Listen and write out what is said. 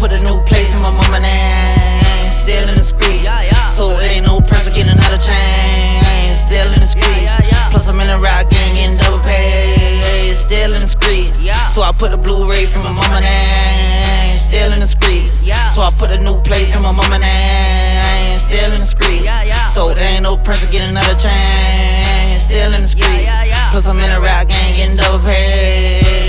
put a new place in my mama name. Still in the streets, so it ain't no pressure getting another chain. Still in the streets, plus I'm in a rap gang getting double pay. Still in the streets, so I put a Blu-ray from my mama name. Still in the streets, so I put a new place in my mama name. Still in the streets, so there ain't no pressure getting another chain. Still in the streets, plus I'm in a rap gang getting double pay.